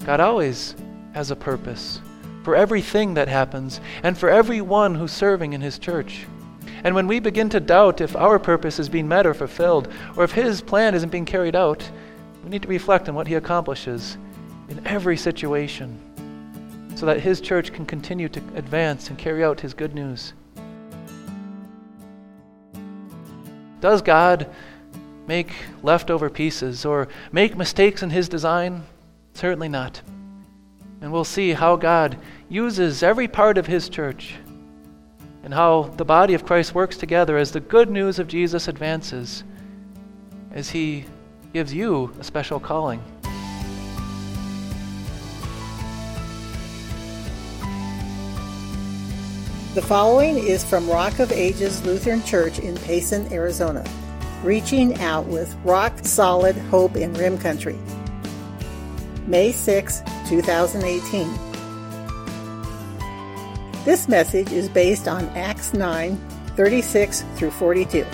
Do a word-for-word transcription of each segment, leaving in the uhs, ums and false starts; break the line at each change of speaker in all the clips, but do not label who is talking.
God always has a purpose for everything that happens and for everyone who's serving in His church. And when we begin to doubt if our purpose is being met or fulfilled, or if His plan isn't being carried out, we need to reflect on what He accomplishes in every situation so that His church can continue to advance and carry out His good news. Does God make leftover pieces or make mistakes in His design? Certainly not. And we'll see how God uses every part of His church and how the body of Christ works together as the good news of Jesus advances, as He gives you a special calling.
The following is from Rock of Ages Lutheran Church in Payson, Arizona, reaching out with rock-solid hope in Rim Country. May sixth, twenty eighteen. This message is based on Acts nine, thirty-six through forty-two.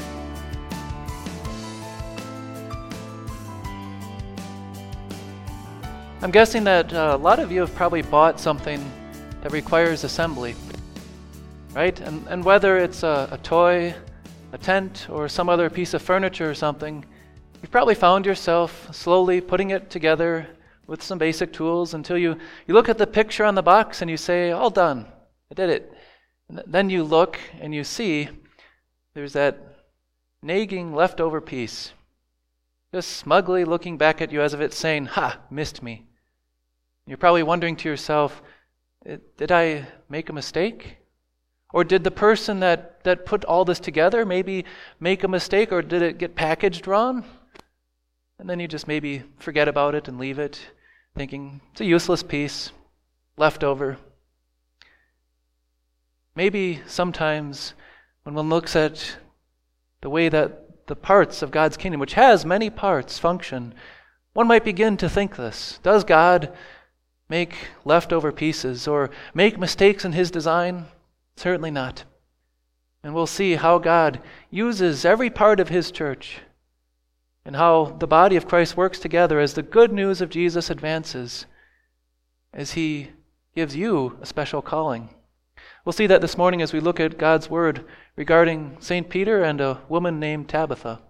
I'm guessing that uh, a lot of you have probably bought something that requires assembly, right? And, and whether it's a, a toy, a tent, or some other piece of furniture or something, you've probably found yourself slowly putting it together with some basic tools until you, you look at the picture on the box and you say, all done, I did it. And then you look and you see there's that nagging leftover piece, just smugly looking back at you as if it's saying, ha, missed me. You're probably wondering to yourself, did I make a mistake? Or did the person that, that put all this together maybe make a mistake, or did it get packaged wrong? And then you just maybe forget about it and leave it, thinking it's a useless piece, left over. Maybe sometimes when one looks at the way that the parts of God's kingdom, which has many parts, function, one might begin to think this. Does God make leftover pieces or make mistakes in His design? Certainly not. And we'll see how God uses every part of His church and how the body of Christ works together as the good news of Jesus advances, as He gives you a special calling. We'll see that this morning as we look at God's Word regarding Saint Peter and a woman named Tabitha.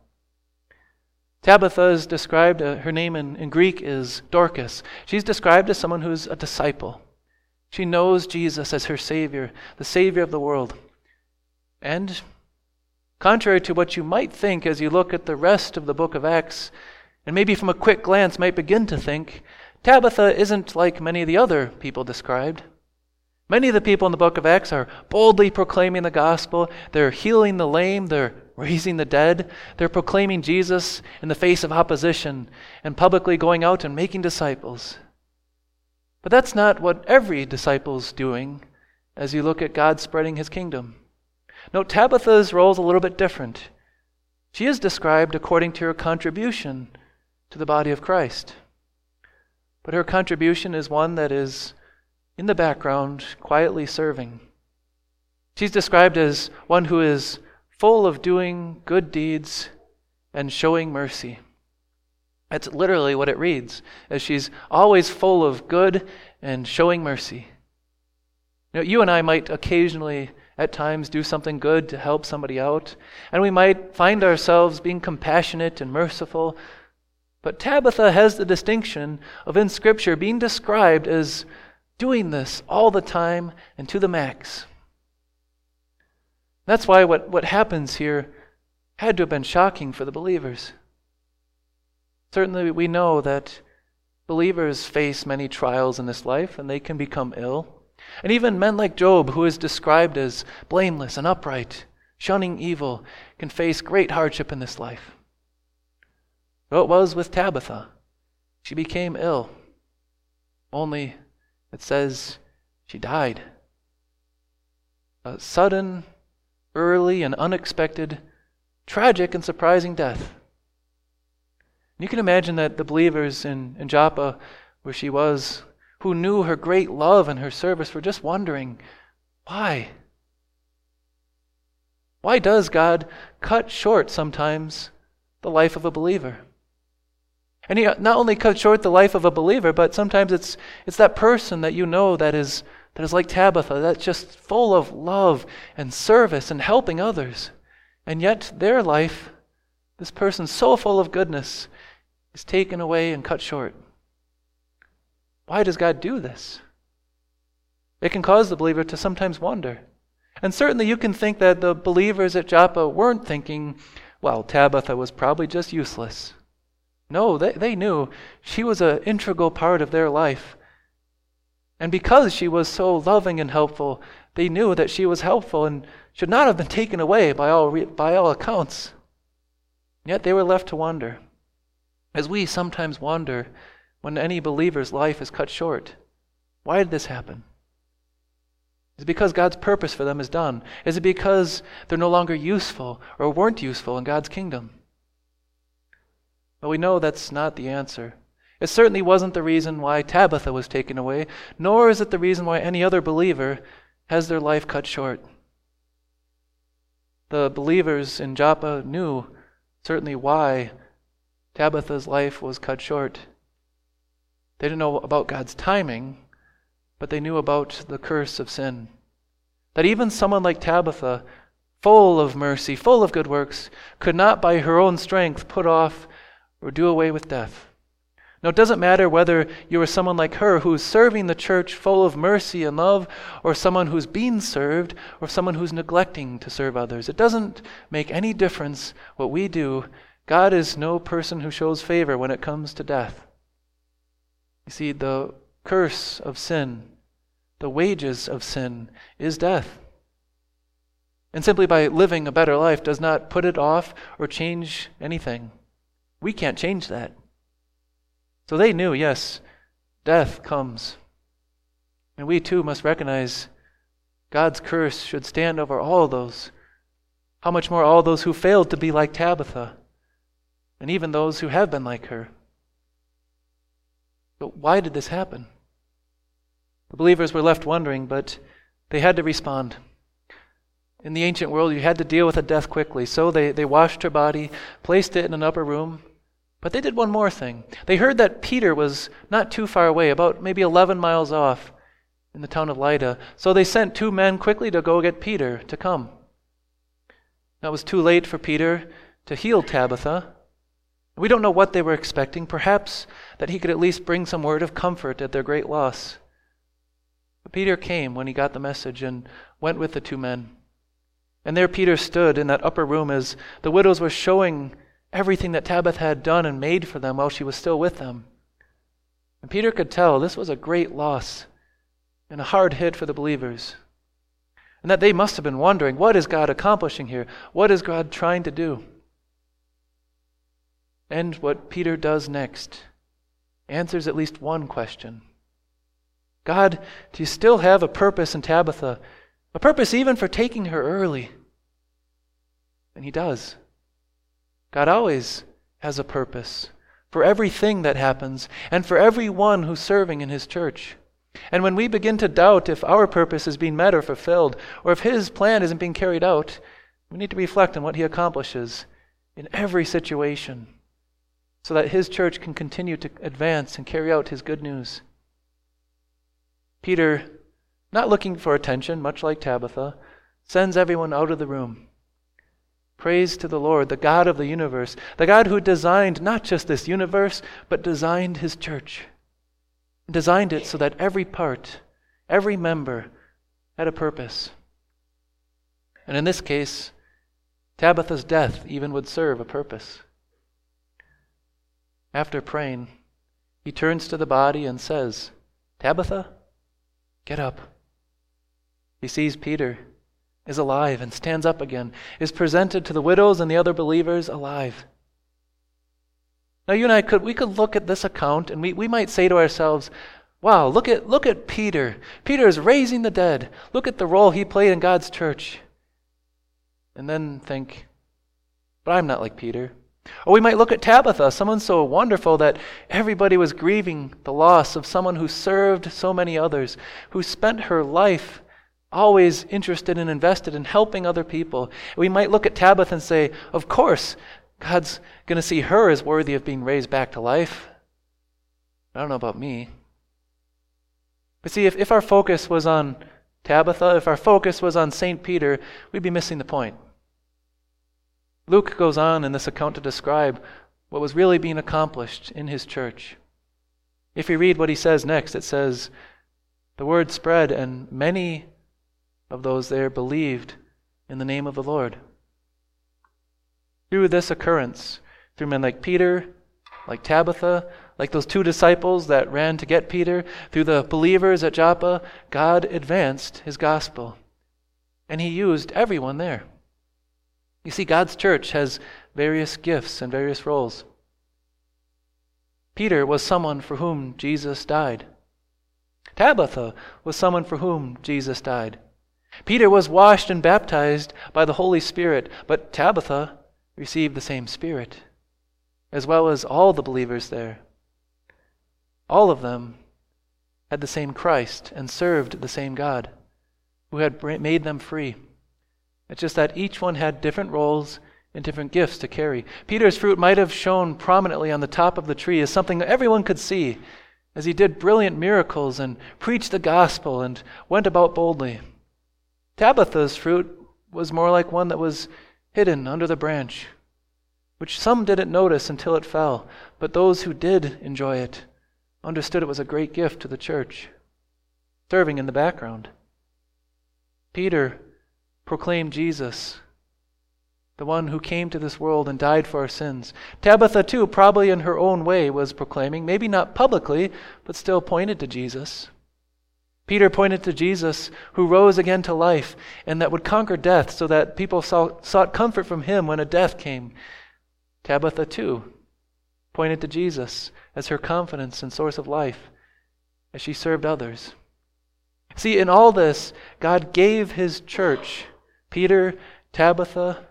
Tabitha is described, uh, her name in, in Greek is Dorcas. She's described as someone who's a disciple. She knows Jesus as her Savior, the Savior of the world. And contrary to what you might think as you look at the rest of the book of Acts, and maybe from a quick glance might begin to think, Tabitha isn't like many of the other people described. Many of the people in the book of Acts are boldly proclaiming the gospel. They're healing the lame. They're raising the dead. They're proclaiming Jesus in the face of opposition and publicly going out and making disciples. But that's not what every disciple's doing as you look at God spreading His kingdom. No, Tabitha's role is a little bit different. She is described according to her contribution to the body of Christ. But her contribution is one that is in the background, quietly serving. She's described as one who is full of doing good deeds and showing mercy. That's literally what it reads, as she's always full of good and showing mercy. You know, you and I might occasionally, at times, do something good to help somebody out, and we might find ourselves being compassionate and merciful. But Tabitha has the distinction of, in Scripture, being described as doing this all the time and to the max. That's why what, what happens here had to have been shocking for the believers. Certainly we know that believers face many trials in this life and they can become ill. And even men like Job, who is described as blameless and upright, shunning evil, can face great hardship in this life. So it was with Tabitha. She became ill. Only it says she died. A sudden, early, and unexpected, tragic and surprising death. You can imagine that the believers in, in Joppa, where she was, who knew her great love and her service, were just wondering, why? Why does God cut short sometimes the life of a believer? And he not only cut short the life of a believer, but sometimes it's it's that person that you know that is that is like Tabitha, that's just full of love and service and helping others. And yet their life, this person so full of goodness, is taken away and cut short. Why does God do this? It can cause the believer to sometimes wonder. And certainly you can think that the believers at Joppa weren't thinking, well, Tabitha was probably just useless. No, they, they knew she was an integral part of their life. And because she was so loving and helpful, they knew that she was helpful and should not have been taken away by all, re- by all accounts. Yet they were left to wonder, as we sometimes wonder when any believer's life is cut short. Why did this happen? Is it because God's purpose for them is done? Is it because they're no longer useful or weren't useful in God's kingdom? But we know that's not the answer. It certainly wasn't the reason why Tabitha was taken away, nor is it the reason why any other believer has their life cut short. The believers in Joppa knew certainly why Tabitha's life was cut short. They didn't know about God's timing, but they knew about the curse of sin. That even someone like Tabitha, full of mercy, full of good works, could not by her own strength put off or do away with death. Now, it doesn't matter whether you are someone like her who's serving the church full of mercy and love, or someone who's being served, or someone who's neglecting to serve others. It doesn't make any difference what we do. God is no person who shows favor when it comes to death. You see, the curse of sin, the wages of sin, is death. And simply by living a better life does not put it off or change anything. We can't change that. So they knew, yes, death comes. And we too must recognize God's curse should stand over all those. How much more all those who failed to be like Tabitha, and even those who have been like her. But why did this happen? The believers were left wondering, but they had to respond. In the ancient world, you had to deal with a death quickly, so they, they washed her body, placed it in an upper room. But they did one more thing. They heard that Peter was not too far away, about maybe eleven miles off in the town of Lydda. So they sent two men quickly to go get Peter to come. Now it was too late for Peter to heal Tabitha. We don't know what they were expecting. Perhaps that he could at least bring some word of comfort at their great loss. But Peter came when he got the message and went with the two men. And there Peter stood in that upper room as the widows were showing everything that Tabitha had done and made for them while she was still with them. And Peter could tell this was a great loss and a hard hit for the believers. And that they must have been wondering, what is God accomplishing here? What is God trying to do? And what Peter does next answers at least one question. God, do you still have a purpose in Tabitha? A purpose even for taking her early? And he does. God always has a purpose for everything that happens and for everyone who's serving in his church. And when we begin to doubt if our purpose is being met or fulfilled, or if his plan isn't being carried out, we need to reflect on what he accomplishes in every situation so that his church can continue to advance and carry out his good news. Peter, not looking for attention, much like Tabitha, sends everyone out of the room. Praise to the Lord, the God of the universe, the God who designed not just this universe, but designed his church. Designed it so that every part, every member had a purpose. And in this case, Tabitha's death even would serve a purpose. After praying, he turns to the body and says, "Tabitha, get up." He sees Peter is alive and stands up again, is presented to the widows and the other believers alive. Now you and I could we could look at this account and we, we might say to ourselves, wow, look at look at Peter. Peter is raising the dead. Look at the role he played in God's church. And then think, but I'm not like Peter. Or we might look at Tabitha, someone so wonderful that everybody was grieving the loss of someone who served so many others, who spent her life always interested and invested in helping other people. We might look at Tabitha and say, of course, God's going to see her as worthy of being raised back to life. I don't know about me. But see, if, if our focus was on Tabitha, if our focus was on Saint Peter, we'd be missing the point. Luke goes on in this account to describe what was really being accomplished in his church. If you read what he says next, it says, the word spread, and many of those there believed in the name of the Lord. Through this occurrence, through men like Peter, like Tabitha, like those two disciples that ran to get Peter, through the believers at Joppa, God advanced his gospel. And he used everyone there. You see, God's church has various gifts and various roles. Peter was someone for whom Jesus died. Tabitha was someone for whom Jesus died. Peter was washed and baptized by the Holy Spirit, but Tabitha received the same Spirit, as well as all the believers there. All of them had the same Christ and served the same God, who had made them free. It's just that each one had different roles and different gifts to carry. Peter's fruit might have shone prominently on the top of the tree as something that everyone could see, as he did brilliant miracles and preached the gospel and went about boldly. Tabitha's fruit was more like one that was hidden under the branch, which some didn't notice until it fell, but those who did enjoy it understood it was a great gift to the church, serving in the background. Peter proclaimed Jesus, the one who came to this world and died for our sins. Tabitha, too, probably in her own way, was proclaiming, maybe not publicly, but still pointed to Jesus. Peter pointed to Jesus, who rose again to life and that would conquer death so that people saw, sought comfort from him when a death came. Tabitha, too, pointed to Jesus as her confidence and source of life as she served others. See, in all this, God gave his church, Peter, Tabitha,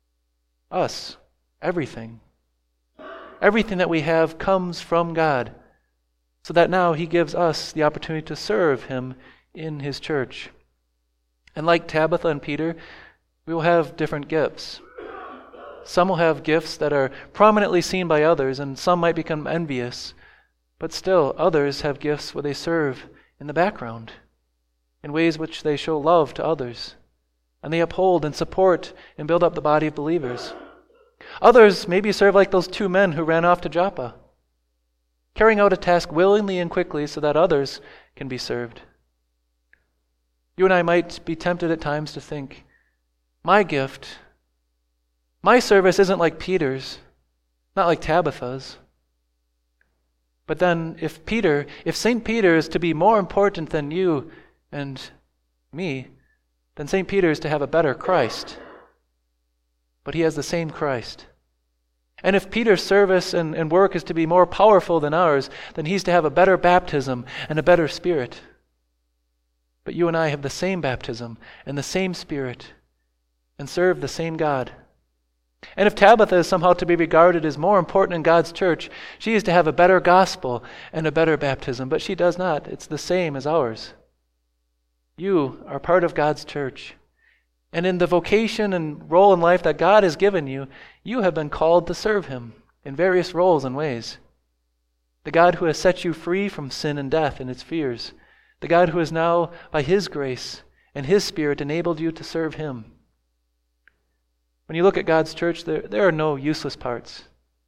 us, everything. Everything that we have comes from God, so that now he gives us the opportunity to serve him in his church. And like Tabitha and Peter, we will have different gifts. Some will have gifts that are prominently seen by others, and some might become envious. But still, others have gifts where they serve in the background, in ways which they show love to others, and they uphold and support and build up the body of believers. Others maybe serve like those two men who ran off to Joppa, carrying out a task willingly and quickly so that others can be served. You and I might be tempted at times to think, my gift, my service isn't like Peter's, not like Tabitha's. But then if Peter, if Saint Peter is to be more important than you and me, then Saint Peter is to have a better Christ. But he has the same Christ. And if Peter's service and, and work is to be more powerful than ours, then he's to have a better baptism and a better Spirit. But you and I have the same baptism and the same Spirit and serve the same God. And if Tabitha is somehow to be regarded as more important in God's church, she is to have a better gospel and a better baptism, but she does not. It's the same as ours. You are part of God's church. And in the vocation and role in life that God has given you, you have been called to serve him in various roles and ways. The God who has set you free from sin and death and its fears. The God who has now, by his grace and his Spirit, enabled you to serve him. When you look at God's church, there, there are no useless parts.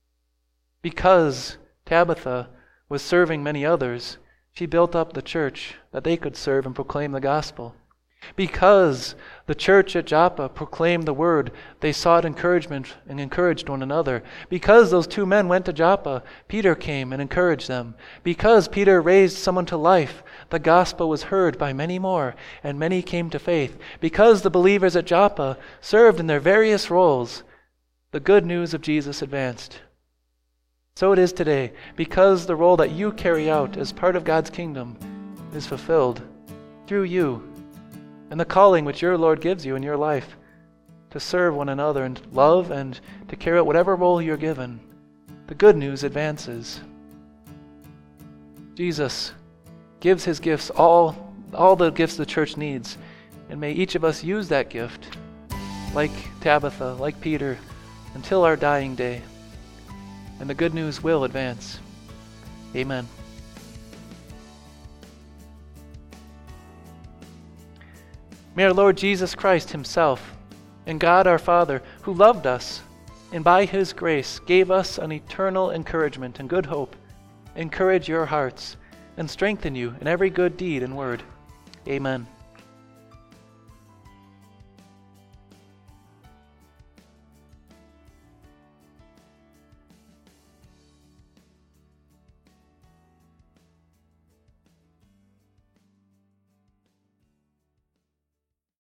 Because Tabitha was serving many others, she built up the church that they could serve and proclaim the gospel. Because the church at Joppa proclaimed the word, they sought encouragement and encouraged one another. Because those two men went to Joppa, Peter came and encouraged them. Because Peter raised someone to life, the gospel was heard by many more, and many came to faith. Because the believers at Joppa served in their various roles, the good news of Jesus advanced. So it is today, because the role that you carry out as part of God's kingdom is fulfilled through you, and the calling which your Lord gives you in your life to serve one another and love and to carry out whatever role you're given, the good news advances. Jesus gives his gifts, all, all the gifts the church needs, and may each of us use that gift, like Tabitha, like Peter, until our dying day. And the good news will advance. Amen. May our Lord Jesus Christ himself, and God our Father, who loved us, and by his grace gave us an eternal encouragement and good hope, encourage your hearts and strengthen you in every good deed and word. Amen.